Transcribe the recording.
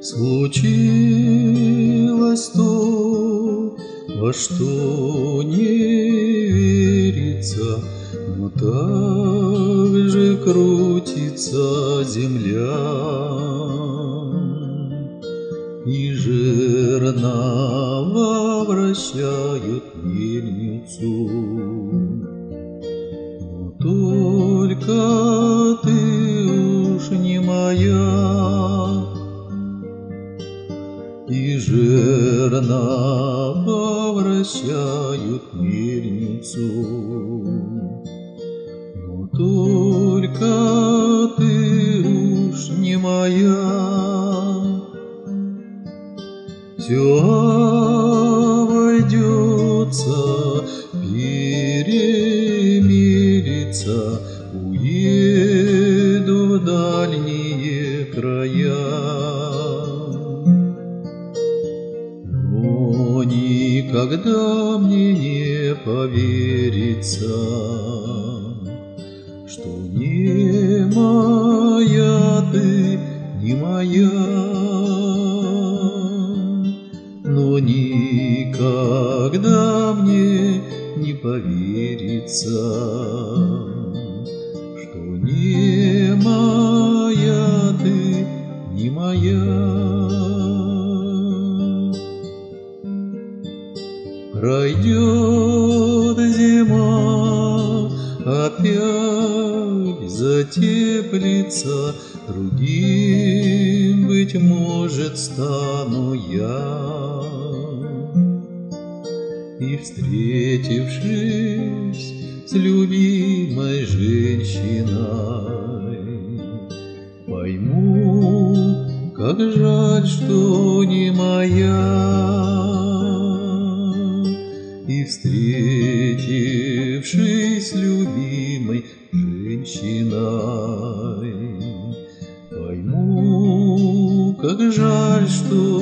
Случилось то, во что не верится, но так же крутится земля, и жернова вращают мельницу. Но только ты уж не моя, и жернова вращают мельницу. Но только ты уж не моя. Все обойдется, перемелится, уеду в дальние края. Но никогда мне не поверится, что не моя ты, не моя. Но никогда мне не поверится, что не моя ты, не моя. Пройдет зима, опять затеплится, другим, быть может, стану я. И, встретившись с любимой женщиной, пойму, как жаль, что не моя. И, встретившись с любимой женщиной, пойму, как жаль, что